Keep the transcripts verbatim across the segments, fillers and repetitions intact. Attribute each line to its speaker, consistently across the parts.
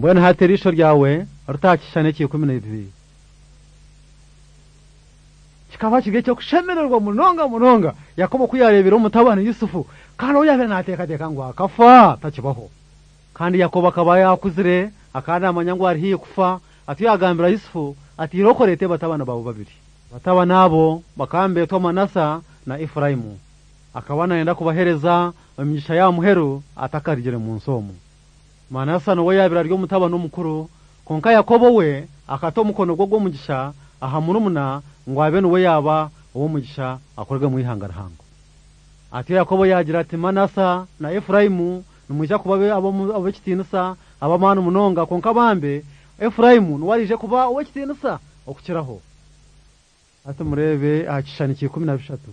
Speaker 1: mbona haterisho ryawe rutakishane kikumi na bibiri kikaba kige cyo kushemererwa munonga munonga Yakobo kuyarebera umutabana Yusufu kandi uyabe nateka teka ngo akafa takibaho kandi Yakobo akaba yakuzire akana amanyangwa ari kufa atiyagambira Yusufu ati rokorete batabana babo babiri batabana abo bakambe to Manasa na Efraimu akabana yenda kubahereza imigisha ya muheru atakarigere mu nsomo Manasa no yabira ryo mutabana umukuru konka Yakobo we akato mukono gwo mugisha aha murumuna ngo abe no yaba uwo mugisha akorwe mu ihangarhango ati Yakobo yagira ati Manasa na Efraimu numuja kubabe abo abo kitinisa abamana munonga konka bambe Efraimu nuwarije kuba uwo kitinisa okukiraho ati murebe akishanikiye kumi na bitatu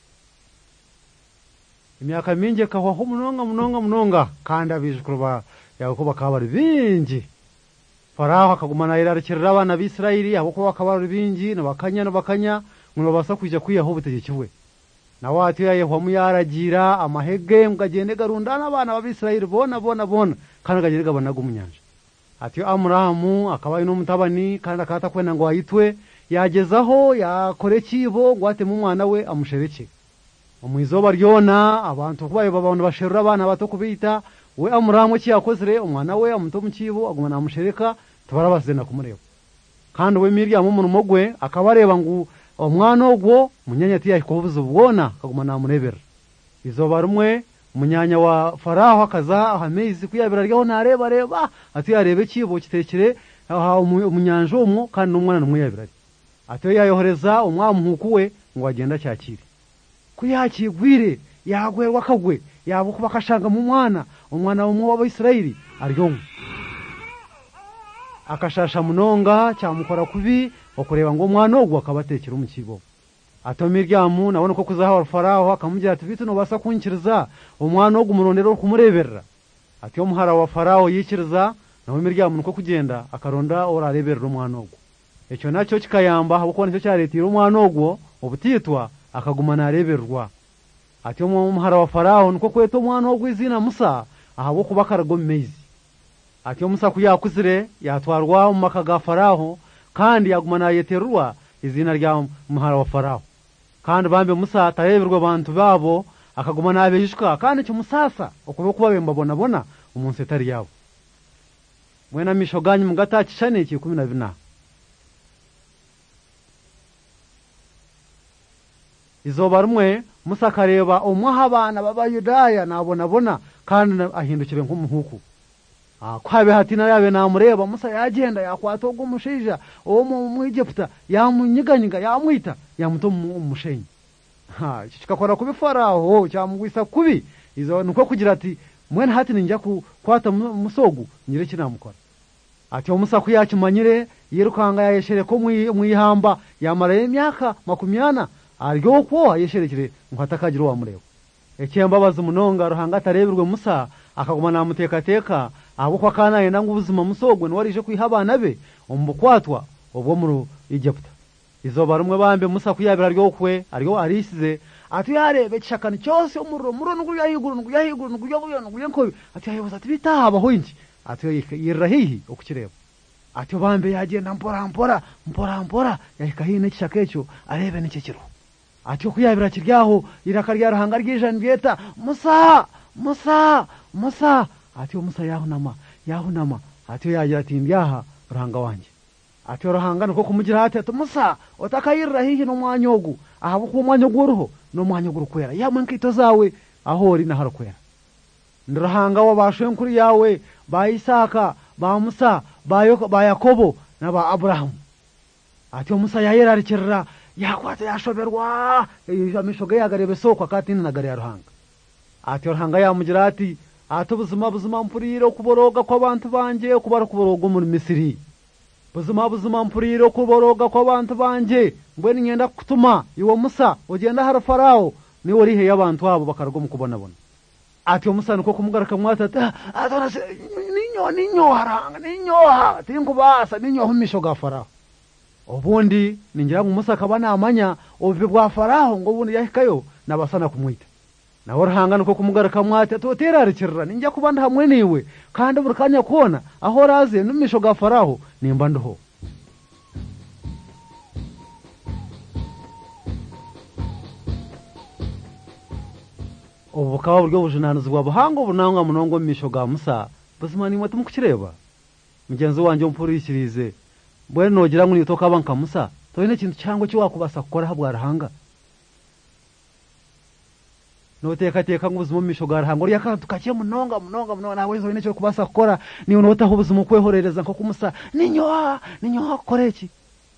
Speaker 1: imyaka minje kaho munonga munonga munonga kandi abijikuruba Yakobo akabari bingi Faraho akagumana irarekera abana b'Israeli abo ko bakabari bingi nabakanya nabakanya ngo basa kujya kwiyaho butegekiwe nawe ati Yehova muyaragira amahege ngagende garundana abana b'Israeli bona bona bona kandi gagende gabanaga umunyanja ati Amurahamu akabaye no mutabani kandi akata kwena ngo ayitwe yagezaho yakore kibo ngo ate mu mwana we amushereke umwizoba ryona abantu kubaye babona basherura abana bato kubita we Amurahamu kiyakozire umwana we amuto mu kibo agumana amushereka tubarabazena kumureba kandi we Miriyamu mu mugwe akabareba ngo umwana ogwo munyanya ati yakobuza ubwona akagumana amurebera izoba rumwe munyanya wa Faraho akaza ahamezi kuyabira ryaho nareba reba ati yarebe kibo kitekere umunyanja umwo kandi n'umwana numwe yabira ati yayohoreza umwamuhuku we ngo agenda cyakire kuyakigwire yagwerwa kagwe yabo kuba kashanga mu mwana umwana umwe w'Abisirayeli aryo akashasha munonga cyamukora kubi okureba ngo umwana ogwo akabatekera umukibo ato Miryamu nabone ko kuzaha Faraho akamugira ati bitu no basa kunkiriza umwana ogwo murondero kumureberera ati yo muhara wa Faraho yikiriza nawe Miryamu nuko kugenda akaronda orareberera umwana ogwo ecyo nacyo kikayamba habo nicyo cyaretira umwana ogwo obutitwa akagumana areberwa ati yo muhara wa Faraho nuko kweto umwana ogwo izina Musa ahabo kubakarago mezi ati yo Musa kuyakuzire yatwarwa mu makaga Faraho kandi yagumana yeterwa izina rya muhara wa Faraho kandi bambe Musa atareberwa abantu babo akagumana abejishwa kandi cyo musasa okubo kubabemba bona bona umunsi etari yabo mwena mishoganyi mugatachishane iki kumi na bine izoba rumwe Musa kareba umwaha abana b'Abayudaya nabona bona kandi ahindukire nk'umuhuku ah kwabe hati na yabe namureba Musa yagenda yakwato gumushija uwo mu Egypta yamunyiganyiga yamwita yamuto umushenyi ha kikakora kubi Faraho cyamugwisa kubi izo nuko kugira ati mwene hati ninjya kwata musogu nyire kinamukora ati Musa kuyakimanyire yirukanga yayeshere ko mwihamba yamara imyaka makumyana aryo ko ayesherekire nkatakagira wa mureba ekiyambabaza umunonga ruhanga atareberwe Musa akagumana amuteka teka abo kwa kana yenda ngubuzima musogwe nwarije kwihabana be umbukwatwa obwo mu Egypta izoba rumwe bambe Musa kuyabira ryo kwe aryo arisize ati yarebe kishakani cyose umuro muro nugu yahiguru nugu yahiguru nugu yabuyo nugu yanko ati yayoza ati bitaba hoyinji ati yirahihi okukireba ati bambe yagenda mpora mpora mpora mpora yahikahine kishakecho arebe n'ikikiro ati kuyabira kiryaho irakarya ruhanga ry'ijana ryeta Musa Musa Musa ati Musa yahunama yahunama ati yagira ati mbyaha ruhanga wanje ati ruhanga nuko kumugira ati ati Musa otakayirira hihi no mwanyogu ahabo ku mwanyogu ruho no mwanyogu rukwera yamwe nkito zawe aho uri na harukwera ndruhanga wabashwe nkuri yawe ba Isaka ba Musa ba Yoko ba Yakobo na ba Abraham ati Musa yayerarikirira yakwata yashoberwa yamishoge yagarebe soko akati nagare ya ruhanga ati ruhanga yamugira ati ati buzima buzima mpuriro kuboroga kw'abantu banje kubara kuboroga muri Misiri buzima buzima mpuriro kuboroga kw'abantu banje mbwe ngenda kutuma iwo Musa ugenda hara Faraho ni warihe y'abantu abo bakargo mu kubona bona ati Musa nuko kumugaraka mwatata atona ninyo ninyo haranga ninyo tinkubasa ninyo humisho ga Faraho obundi ningira ngo Musa kabana amanya obuve bwa Faraho ngo bundi yahikayo nabasana kumwita nawe ruhanga nuko kumugaraka mwate toterarikirira ninjya kubanda hamwe niwe kandi burukanya kona aho raze numisho ga Faraho nimba ndoho ubukaba buryo bujinanuzi bwa buhango bunanga munongo misho ga Musa buzima ni mwete mukireba mugenzi wanje mpurishirize bwe nogira ngo nitoka banka Musa toyine kintu cyango cyo wakubasa gukora habwa rahanga noteka teka ngubuzima misho ga rahanga uri yakantu kakiye munonga munonga munonga nawe zo cyo kubasa gukora ni unota ubuzima kwehorereza nko kumusa ninyo ninyo koreki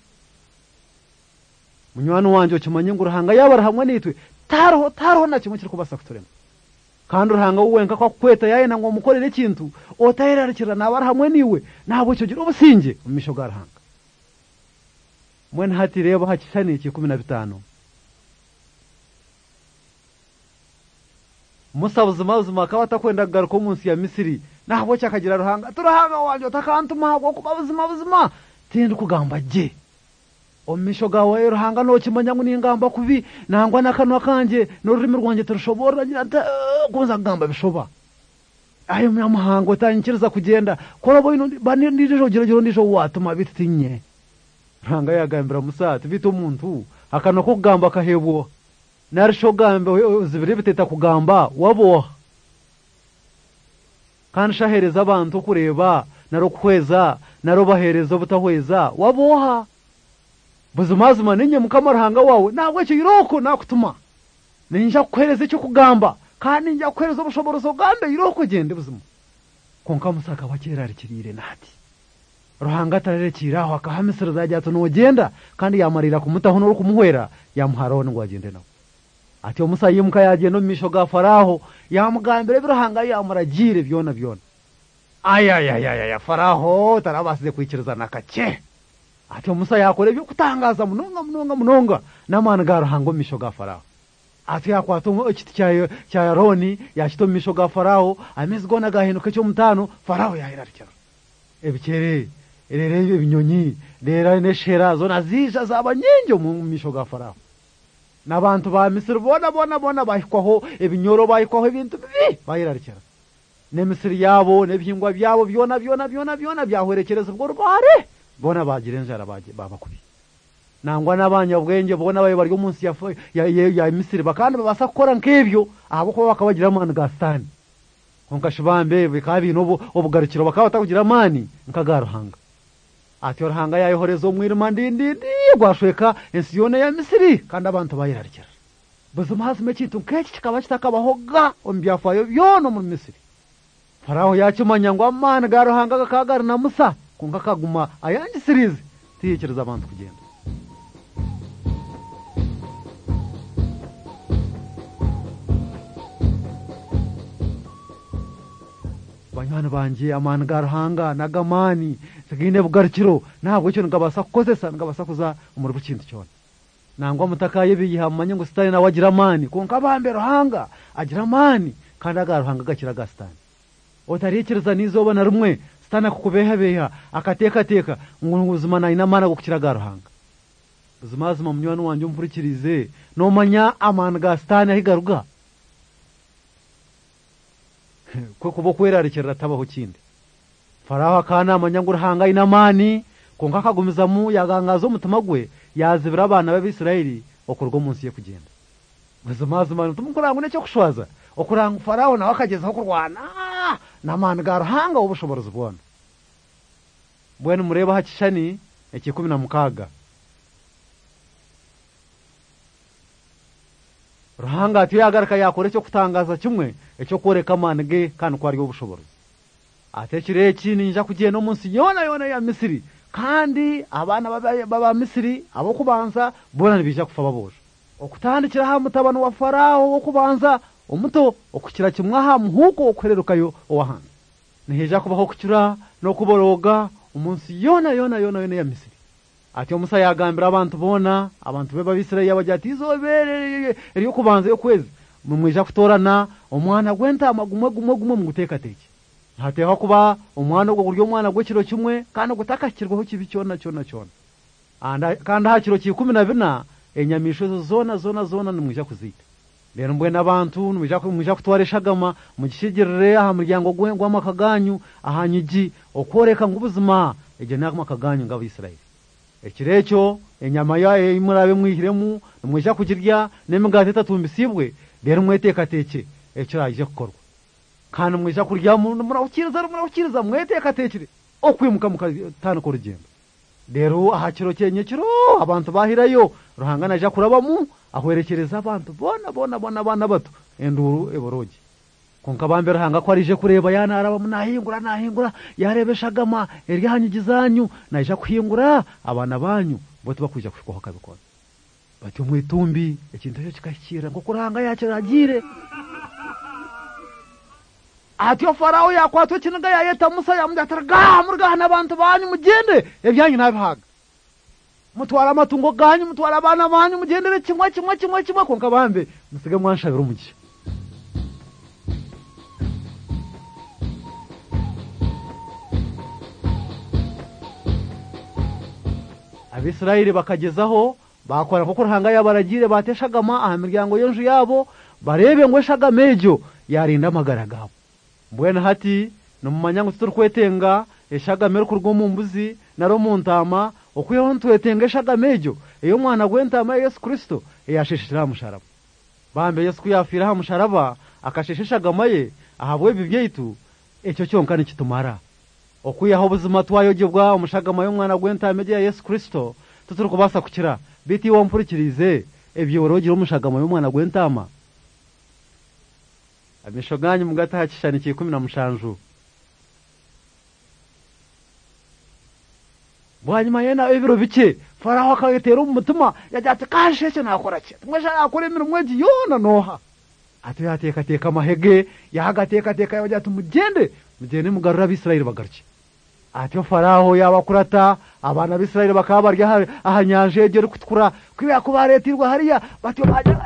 Speaker 1: munywano wanje kimanye ngo rahanga yabara hamwe nitwe taro taro na kimwe kiri kubasa kuturema kandi ruhanga uwenka kwa kweta yaye na ngo mukorere ikintu otayirarikira nabara hamwe niwe nabo cyo gira ubusinge umisho garahanga mwene hati reba hakishani iki kumi na bitanu Musa buzima buzima akabata kwenda garuka umunsi ya Misiri nabo cyakagira ruhanga turahanga wanje utakantuma go kuba buzima buzima tindi kugamba je omisho gawe ruhanga no kimanya ngo ningamba kubi nangwa nakano kanje no rurimi rwanje turushobora kuza gamba bishoba ayo myamuhango tanyikiriza kugenda korabo ino bani ndijo geragero ndijo watuma bitinye ruhanga yagambira Musa tubita umuntu akano ko kugamba kahebo narisho gambe uzibire biteta kugamba waboha kandi shahereza abantu kureba naro kweza naro bahereza butahweza waboha buzumazuma ninye mukamarahanga wawe nabwo cyo iroko nakutuma ninja kwereza cyo kugamba kandi njya kwereza ubushoborozo gambe iroko gende buzuma konka Musaka wakera rikirire nati ruhanga tarerekira aho akahamisira zajyato nogenda kandi yamarira kumutaho no kumuhwera yamuharone ngo agende nawe ati Musa yimuka yagenda misho ga Faraho yamugambire biruhanga yamuragire byona byona ayayayaya Faraho tarabasize kwikiriza nakace ati Musa yakore byo kutangaza munonga munonga munonga namana garuhango misho ga Faraho ati yakwato ikiti cyayo cya Aroni yashito misho ga Faraho amezgo na gahinuka cyo mutano Faraho yahirarikira ebikere erere ibinyonyi rera neshera zona zija zabanyinge mu misho ga Faraho nabantu ba Misiri bona bona bona bahikwaho ebinyoro bahikwaho ibintu bibi bahirarikira ne Misiri yabo nebyingwa byabo byona byona byona byona byahwerekereza ubwo rware bona bagirenje arabaje babakubi nangwa nabanyabwenge bona baye bari umunsi ya ya, ya, ya Misiri bakandi babasa gukora nkebyo abo ko bakabagira mani gastani konka shibambe bikabi no obugarukiro bakabatakugira mani nkagaruhanga ati ruhanga yayohorezo mwirima ndindi gwashweka ensiyone ya Misiri kandi abantu bayirarikira buzuma hasime kintu nkeki kikaba kitakabahoga ombyafayo byono mu Misiri Faraho yakimanya ngo amana garuhanga kakagara na Musa kunga kaguma ayangi sirize tiyikiriza abantu kugenda banyana banje amana garuhanga nagamani sigine bugarukiro ntabwo cyo ngabasa kukozesa ngabasa kuza umurwa kintu cyone nangwa mutakaye biyihamanye ngo sitani na wagira mani kunga bambe ruhanga agira mani kandi agaruhanga gakira gastani otarikiriza nizoba na rumwe stana kukubeha beha akateka teka nguzuma na inamana gukira garuhanga uzumazuma munywano wanje umfurikirize no manya amana ga stana higaruga ko kubo kwerarikira tabaho kindi Faraho kana amanya nguruhanga inamani konka kagumiza mu yagangazo mutima gwe yazibira abana b'Abisirayeli okurwo munsi ye kugenda uzumazuma tumukurangu necyo kushwaza okuranga Faraho nawe akagezaho kurwana namana garuhanga ubushoborozi bwona bwene mureba hakishani iki kumi na mukaga ruhanga ati yagaraka yakore cyo kutangaza kimwe ecyo koreka manege kandi kwari ubushoborozi atekire kintu ninja kugiye no munsi yona yona ya Misiri kandi abana baba Misiri abo kubanza bona bija kufa baboje okutandikira ha mutabano wa Faraho wo kubanza umuto okukira kimwaha muhuko okwererukayo owahanze niheja kubaho kucyura no kuboroga umunsi yona yona yona yona ya Misiri ati Musa yagambira abantu bona abantu beba Bisirayeli abajati izobere eriyo kubanza yo kwezi mumwija kutorana omwana gwenta amagumwe gumwe gumwe muguteka teke hateho kuba omwana gwo kuryo omwana gwo kiro kimwe kandi gutakakirwaho kibi cyona cyona cyona anda kandi hakiro ki kumi na bina enyamisho zona zona zona nimwija kuzita rero mbwe n'abantu numija kumija kutwara eshagama mugishigirire aha muryango gw'amakaganyu ahanyigi okoreka ngubuzima eje n'amakaganyu ng'Abisirayeli ekirecho enyama ya imurabe mwihiremu numwija kugirya n'emigati itatumbisibwe rero mweteka teke ekiraje kukorwa kandi mwija kurya murawukiriza murawukiriza mweteka tekire okwimuka mukatana ko rugendo rero aha kiro cyenye kiro abantu bahirayo ruhangana aja kurabamu ahwerekereza abantu bona bona bona bana bato enduru eborogi konka bambe ruhanga ko arije kureba yana araba munahingura nahingura yarebeshagama eryahanyigizanyu naje kuhingura abana banyu bote bakuja kushikoha kabikora bati umwitumbi ikintu cyo kikashira ngo kuranga yakiragire atyo Farao yakwato kinaga yayeta Musa yamudataraga murgahana abantu banyu mugende ebyanyu nabihaga mutwara amatungo ganyu mutwara abana banyu mugendere kimwa kimwa kimwa kimwa konka bambe musige mwanshabira umugisha Abisirayeli bakagezaho bakora kuko ruhanga yabaragire bateshagama aha miryango yonju yabo barebe ngo eshagamejo yarinda amagaragabo mbwena hati no mumanyango tuturkwetenga eshagamero kurwo mu mbuzi naro muntama okuyeho ntwetenga eshagamejo eyo mwana gwentama Yesu Kristo eyashishira musharaba bambe Yesu kuyafira ha musharaba akashishishagama ye ahabwe bibyeitu ecyo cyonkane kitumara okuyaho ubuzima twayoge bwa umushagama yo mwana gwentama ya Yesu Kristo tuturukubasa kukira biti wo mpurikirize ebyo orogiro umushagama yo mwana gwentama Abishoganyu mugata hakishani kikumi na mushanju bwanyuma yena ebiro bike Farao akayetera umutima yajate kasheke nakora cye mweja yakora imirimo mweji yona noha ati yateka teka mahege yahagateka teka yajate mugende mugende mugarura Abisirayeli bagarike ati Farao yabakurata abana b'Isirayeli bakabarya ahanyanje egere kutkura kwiya kubaretirwa hariya bati baje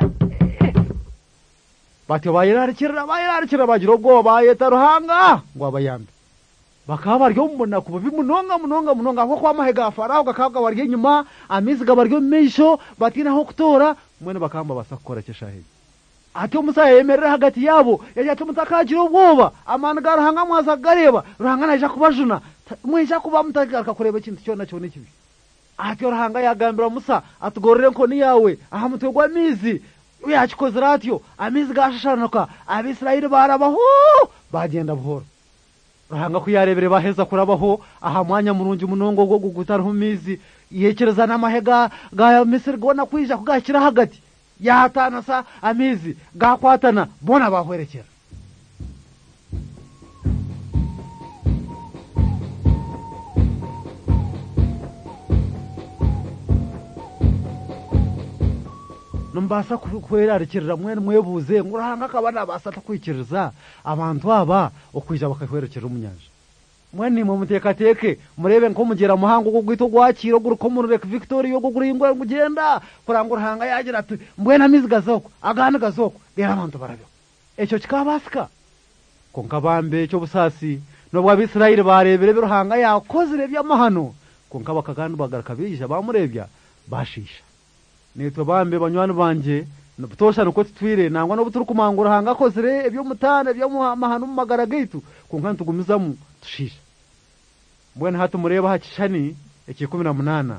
Speaker 1: bati bayirarikira bayirarikira bagiro go bayeta ruhanga ngo abayambe bakabaryo mbona kuba bimunonga munonga munonga ko kwamahega Farao gakabwa barye nyuma amizi gabaryo meisho batina ho kutora mwene bakamba basakora cyeshahe ati umusa yemerera hagati yabo yajya mutakagiro ubwoba amana garuhanga mwaza gareba ruhanga naje kubajuna mweja kuba mutagaruka kureba ikintu cyo nacyo nikibi ati ruhanga yagambira Musa atugorere ko ni yawe aha mutwegwa mizi uyachikoze ratyo amizi gashashanoka Abisirayeli barabaho bagenda buhoro ruhanga kuyarebere baheza kurabaho aha mwanya murungi munongo go gutaraho mizi yekereza n'amahega ga Misiri gona kwija kugakira hagati yahatana sa amizi gakwatana bona bahwerekera numbasa kwerekera mwene mwebuze ngurahanga kabana basata kwikiriza abantu aba okwija bakahwerekera umunyanja mwene mu mutekateke murebe nko mugera muhango go gwito gwakiro guruko mureke Victoria yo guringwa ngugenda kurangurahanga yagira ati mbwena mizigazoko agana gazoko rera abantu barabyo echo kikabasika konka bambe cyo busasi no bwa Abisirayeli barebere biruhanga yakozire by'amahano konka bakagandu bagaraka bijja bamurebya bashisha nitwe bambe banywani banje nubutosha nuko twire nangwa no buturukumangura hanga kozire ebyo mutane byo mahano mu magaragaitu konka tugumizamu tushisha mbwene hatu mureba hakishani iki kumi na munana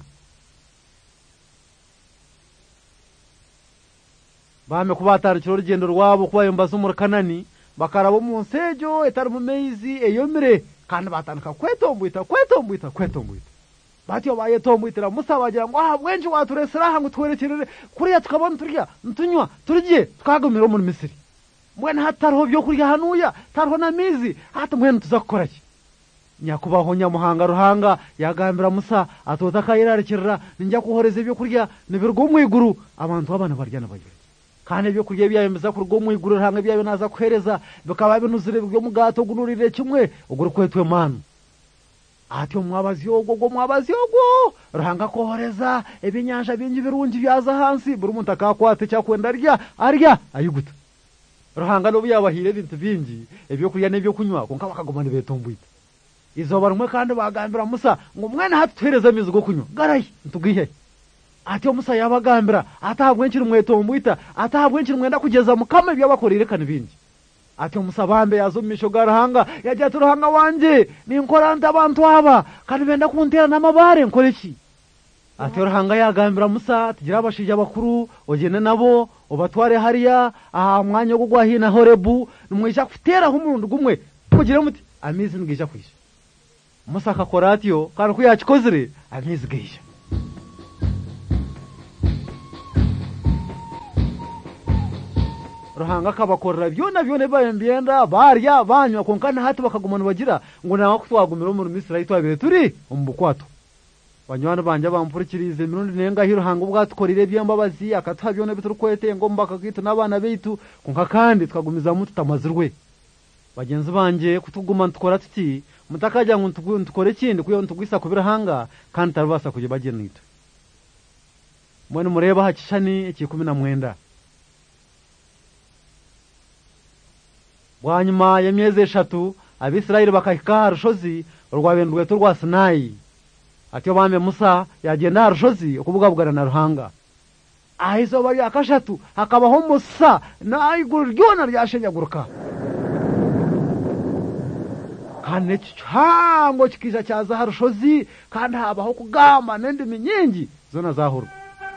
Speaker 1: bame kubatarikira urugendo rwabo kubayombaza mu Kanani bakarabo mu nsejo etari mu meizi eyomire kandi batandika kwetombwita kwetombwita kwetombwita batyo bayetombwitira Musa bagira ngo aha bwenje waturesera hangu twerekerere kuriya tukabona turya ntunywa turye twagumira mu Misiri mwene hatariho byo kurya hanuya tariho na mizi hata mwene tuzakora ki nyakubaho nyamuhanga ruhanga yagambira Musa atoza kayirarikira njya kuhoreza ibyo kurya nibirgo mwiguru abantu abana baryana bagira kandi ibyo kurya byayemeza ku rwo mwiguru ruhanga byayo naza kuhereza bikaba binuzire byo mugato gunurire kimwe uguru kwetwe manu ati mwabazi yogo go mwabazi yogo ruhanga kohoreza ebinyanja bingi birungi byaza hansi buri muntu akakwate cyakwenda arya arya ayiguta ruhanga no byabahire bintu bingi ebyo kurya n'ebyo kunywa konka bakagomana betombwita izo barumwe kandi bagambira Musa ngo mwene hatuhereza mizi go kunywa garayi ntugihe ati Musa yabagambira atahabwe nkiri mweto mbwita atahabwe nkiri mwenda kugeza mukama ibyo bakorerekana ibindi ati Musa bambe yazumisho garahanga yajya turuhanga wanje ninkora nda abantu aba kandi benda kuntera namabare nkore ki ati ruhanga yagambira Musa tugira abashije bakuru ogene nabo obatware hariya aha mwanya go gwahina Horebu numwisha kutera humundu gumwe kugira muti amizi ngisha kwisha Musa akakora atyo kandi kuyakikozire amizi gisha ruhanga kabakorera byona byone bayembyenda barya banywa konkana hati bakagumana bagira ngo nawe kutwagumira mu Misiri twabire turi umbukwato banywana banje bampurikirize mirundi nenga hiruhanga ubwatukorire byambabazi akatwa byone biturukwete ngo mbaka kitu nabana beitu konka kandi twagumiza mutu tamazirwe bagenzi banje kutuguma tukora tuti mutakajya ngo ntukore kindi kuyo ntugwisa kubirahanga kandi tarabasa kuje bagenito mwene mureba hakishani iki kumi na mwenda Wanyuma ya myezi eshatu Abisirayeli bakahika Harushozi urwabendwe to rwa Sinayi atyo bambe Musa yagenda Harushozi okubugabugana na ruhanga ahizo bari akashatu hakabaho Musa na iguru ryona ryashenyaguruka kane cyangwa kikiza cyaza Harushozi kandi habaho kugamba nende minyingi zona zahuru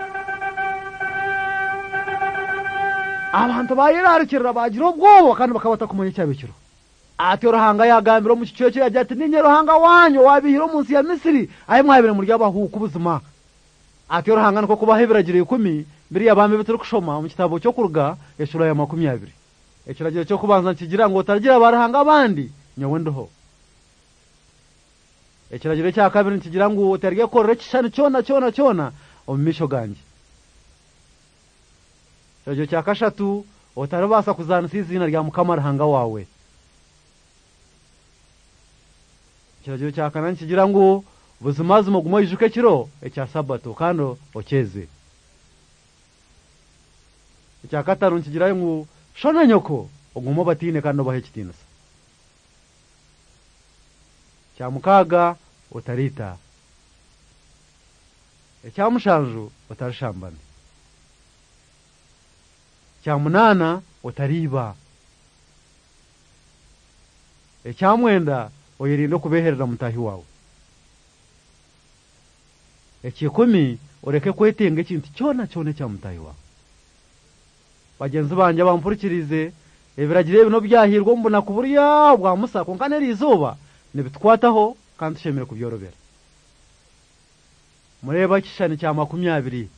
Speaker 1: abantu bayirarikira bagira ubwoba kandi bakabata kumenya cyabikiro ati ruhanga yagambira mu cyo cyo yajya ati ninye ruhanga wanyu wabihiro munsi ya Misiri aye mwabire muri yabahu kubuzima ati ruhanga nko kubahebiragire ikumi mbiri yabambe bituru kushoma mu kitabo cyo kuruga eshura ya makumyabiri ekiragire cyo kubanza kigira ngo taragira barahanga abandi nyawendoho ekiragire cya kabiri kigira ngo uterge korre kishani cyona cyona cyona omisho ganje Jojo cya kashatu otarabasa kuzana sizina rya mukamarahanga wawe Jojo cya kanani kigira ngo buzimazi mugumo yijuke kiro ecya sabato kando okeze Ecya katanu kigira ngo shona nyoko ogumo batine kando bahe kitinasa Cya mukaga otarita Ecya mushanju otarishambana Cyamunana otariba Ecyamwenda oyirindo kubeherera mutahi wawe Ekikumi oreke kwetenga ikintu cyona cyone cya mutahi wawe Bagenzi banje bampurikirize ebiragire bino byahirwa mbona kuburiya bwa Musa konkane rizuba nibitwataho kandi shemere kubyorobera Mureba kishani cya makumyabiri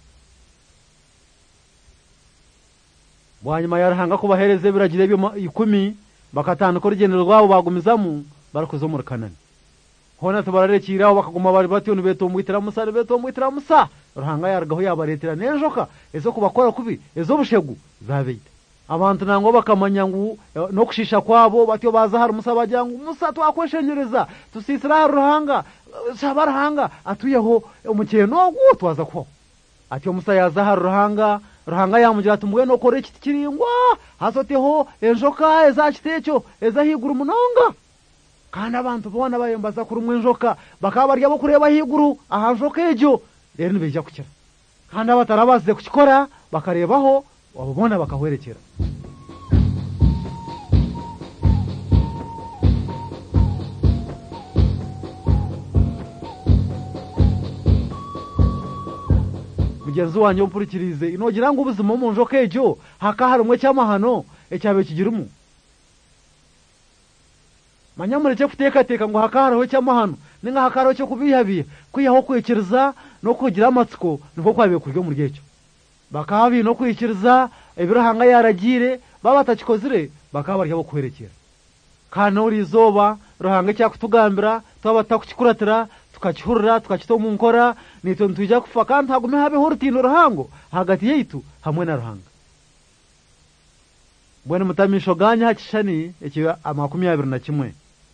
Speaker 1: Bwanyuma yarahanga kubahereze biragire byo ikumi bakatana ko rugendo rwabo bagumizamu barakoze mu Kanani hona tubarerekiraho bakaguma bari bati onu beto mwitira Musa beto mwitira Musa ruhanga yaragaho yabaretera nejoka ezo kubakora kubi ezo bushegu zabeyita abantu nango bakamanya ngo no kushisha kwabo batyo baza hari Musa bajyangu Musa twakweshenyereza tusisira ruhanga sabarahanga atuyeho umukeno gwo twaza ko atyo Musa yaza hari ruhanga ruhanga yamugira tumwe no kore kiti kiringwa hasoteho enjoka ezakitecho ezahiguru munonga kandi abantu bona bayembaza kuri mwenjoka bakabarya bo kureba higuru ahanjoka ejo rero nibijya kukira kandi abatarabaze kukikora bakarebaho babona bakahwerekera Mugenzi wanyu mpurikirize inogira ngo ubuzima mu njoka ejo hakaharumwe cyamahano ecyabe kigirumu Manyamureke kuteka teka ngo hakaraho cyamahano ninga hakaraho cyo kubihabiye kwiyaho kwikiriza no kugira amatsiko niko kwabiye kuryo mu ryecho bakabi no kwikiriza ebirahanga yaragire babatakikozire bakabarya bo kwerekera kana uri izoba ruhanga cyakutugambira twabata kukikuratira tukakihurira tukakito mu nkora nito ntujya kufa kandi hagume habeho urutino ruhango hagati yitu hamwe na ruhanga Bwana mutamisho ganya hakishani ekiwa amakumyabiri na kimwe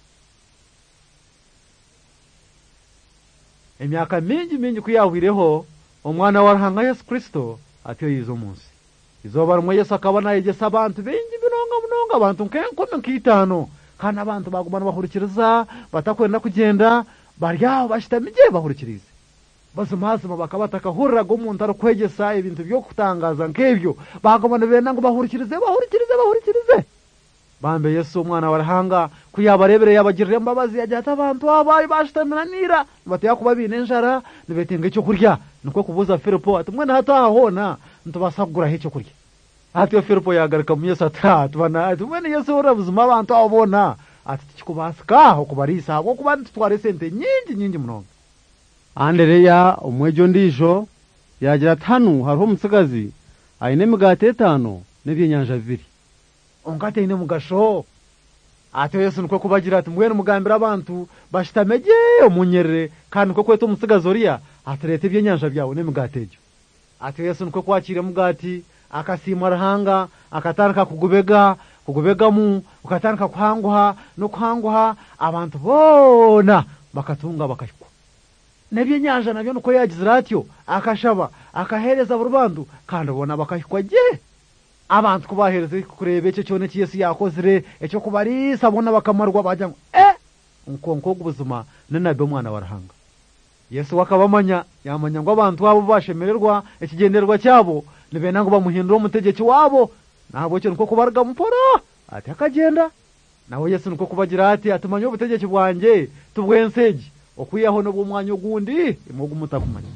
Speaker 1: Emyaka mingi mingi kuyawireho omwana wa ruhanga Yesu Kristo atyo yizo munsi izoba rumwe Yesu akabona yegesa abantu bengi binonga munonga abantu nkenkome nkitano kana abantu bagumana bahurikiriza batakwenda kugenda baryaho bashitamije bahurikirize bazimazima bakabataka hurraga umuntu arukwegesa ibintu byo kutangaza nk'ebyo bagomana benda ngo bahurikirize bahurikirize bahurikirize bambe Yesu umwana warahanga kuyabarebere yabagirira imbabazi yajyata abantu abaye bashitamanira batya kuba binenjara nibetenge cyo kurya nuko kubuza Filipo ati mwana hatahona ntubasagura he cyo kurya ati Filipo yagarika mu Yesu atatu bana ati mwana Yesu urabuzuma abantu abona ati tikubasika okubarisa abo kubandi tware sente nyingi nyingi munonga Andereya umwejo ndijo yagira tanu hariho umusigazi aine migate etano n'ebyenyanja bibiri onkate ine mugasho ate Yesu nuko kubagira ati mwene mugambira abantu bashitamege omunyerere kandi uko kweto umusigazi oriya aterete ebyenyanja byawe n'emigate ejo ate Yesu nuko kwakira mugati akasima rahanga akatanka kugubega kugubegamu ukatanka kuhanguha no kuhanguha abantu bona bakatunga bakashikwa nebyenyanja nabyo nuko yagize ratyo akashaba akahereza burubandu kandi bona bakashikwa je abantu kubahereza kurebe cyo cyone Yesu yakozire ecyo kubarisa bona bakamarwa bajya ngo eh nkonko gubuzuma nanabe umwana warahanga Yesu wakabamanya yamanya ngo abantu abo bashemererwa ekigenderwa cyabo nibena ngo bamuhindura umutegeki wabo nabo cyo nuko kubarga mupora ati akagenda nawe Yesu nuko kubagira ati atumanye ubutegeki bwanje tubwenseje okuyaho no bumwanya ugundi imogu mutakumanya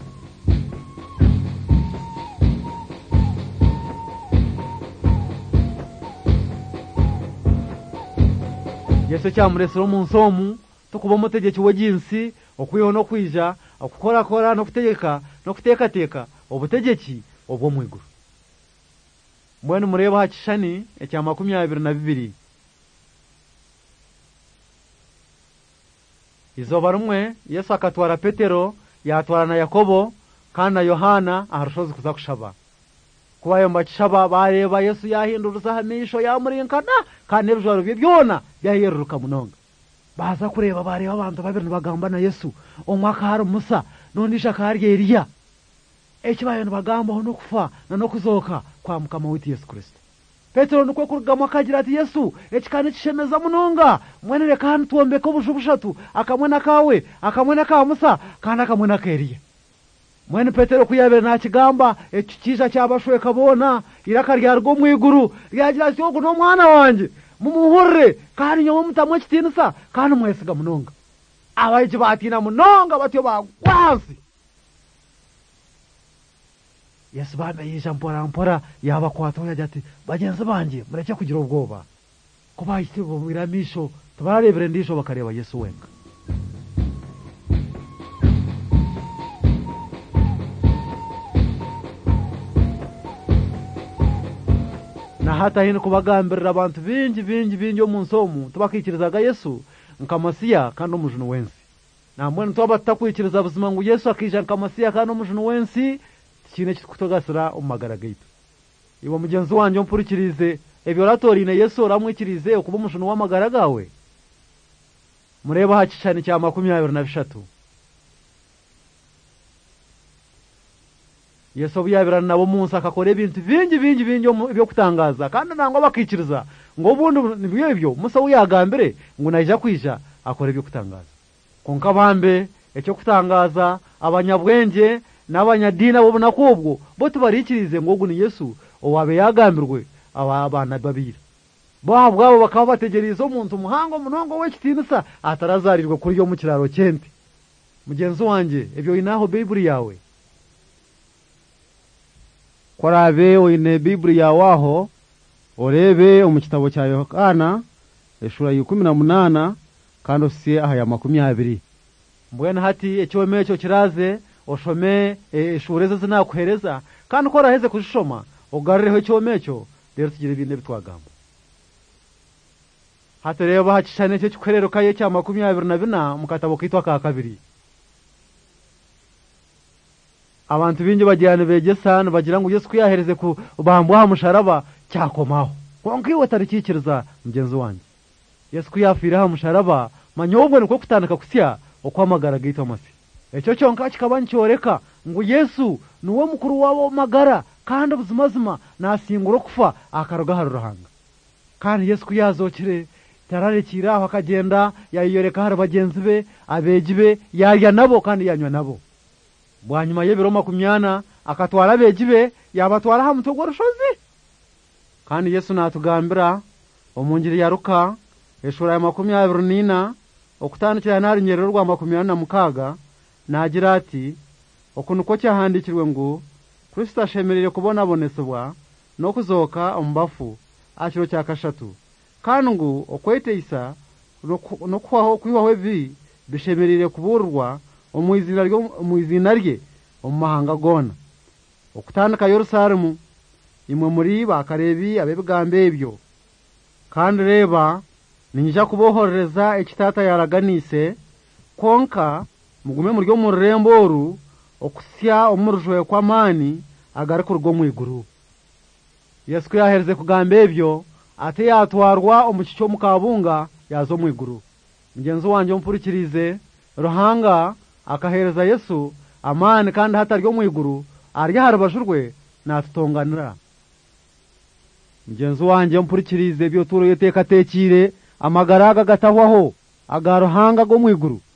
Speaker 1: Yesu cyamuresero mu nsomu tukuba umutegeki w'ejinsi okuyaho no kwija okukora kora no kutegeka no kuteka teka obutegeki obwo mwiguru mbone mureba hakishani ecya makumyabiri na bibiri izoba rumwe Yesu akatwara Petero yatwara na Yakobo kandi na Yohana aharushoze kuza kushaba kuba yo mbakishaba bareba Yesu yahinduruza hamisho yamurinkana kandi ebijwaro bye byona byayeruruka munonga baza kureba bareba abantu babiri bagamba na Yesu omwaka hari Musa nondisha karye Eliya ekibayo bagamba no kufa na no kuzoka kwa mukama witi Yesu Kristo Petero nuko kurugamo akagira ati Yesu ekikane kishemeza munonga mwenere kandi tuombeka ubushubushatu akamwena kawe akamwena ka Musa kandi akamwena ka Eliya mwene Petero kuyabera na kigamba ekikisha cyabashwe kabona iraka rya rwo mwiguru ryagira ati ogo no mwana wanje mumuhurre kandi nyo mutamwe kitinisa kandi mwesiga munonga abaje batina munonga batyo bagwazi Yesu bambe yija mpora mpora yaba kwato yajati bagenzi banje mureke kugira ubwoba kuba isibo biramisho tubarebere ndisho bakareba Yesu wenga na hata hino kubagambirira abantu bingi bingi bingi yo munsomu tubakikirizaga Yesu nkamasiya kandi umujunu wensi namwe ntoba takwikiriza buzima ngo Yesu akija nkamasiya kandi umujunu wensi kine kitugasira umagara gaitu iwo mugenzi wanje mpurikirize ebyo ratori na Yesu ramwikirize okuba umushunu w'amagara gawe mureba hakishane cya makumyabiri na bishatu Yesu byabirana nabo munsi akakora ibintu bingi bingi bingi byo kutangaza kandi nango bakikiriza ngo bundi nibyo ibyo Musa uyagambire ngo naija kwija akora ibyo kutangaza konka bambe ecyo kutangaza abanyabwenge n'abanyadina bo nakubwo bo tubarikirize ngo guni Yesu owabe yagambirwe aba abana babiri bo abwabo bakaba bategereza umuntu muhango munongo w'ekitinisa atarazarirwa kuri yo mu kiraro cyente mugenzi wanje ebyo inaho Bible yawe korabe oine Bible yawaho orebe mu kitabo cya Yohana eshura y'ikumi na munana kandi osiye aha ya makumyabiri mbwena hati ecyome cyo kiraze oshome eshureze zinakuhereza kandi ukora heze kushoma ogareho cyomecho rero tugire ibinde bitwagamba hata rero bahakishane cyo kwerero kaye cya makumyabiri na bina mukatabo kitwa ka kabiri abantu bingi bajyana begesana bagira ngo Yesu kuyahereze ku bambwa musharaba cyakomaho konkiwe tarikikiriza mugenzi wanje Yesu kuyafira ha musharaba manyobwe nuko kutandika kusya okwamagara gito masi ecyo cyonka kikabanyoreka ngo Yesu nuwo mukuru wabo magara kandi ubuzimazima nasinguro kufa akaruga haruhanga kandi Yesu kuyazokire tararekira akagenda yayiyoreka har bagenzi be abegibe yarya nabo kandi yanywa nabo bwanyuma y'ebiro makumyana akatwara begibe yabatwara ha mutwe gw'orushozi. Kandi Yesu natugambira omungiri ya Luka eshura ya makumyabiri n'ina okutandikira nari nyerero rwa makumyabiri na mukaga nagira ati okunuko cyahandikirwe ngo Kristo ashemerere kubona bonesebwa no kuzoka omubafu akiro cya kashatu kandi ngo okweteyisa no kwaho kwiwaho ebi bishemerere kuburwa omwizina ryo omwizina rye omahanga gona okutandika Yerusalemu imwe muri bakarebi abebigambe ebyo. Kandi reba ninja kubohoreza ekitata yaraganise konka mugume muri ryo muremboru okusya omurujwe kwa mani agari kurwo mwiguru. Yesu yahereze kugamba ebyo ate yatwarwa omukicho mukabunga yazo mwiguru. Mugenzi wanje mpurikirize Ruhanga akahereza Yesu amani kandi hatari ryo mwiguru ari harabajurwe natutonganira. Mugenzi wanje mpurikirize byo turo yeteka tekire amagaraga gatahwaho agaruhanga go mwiguru.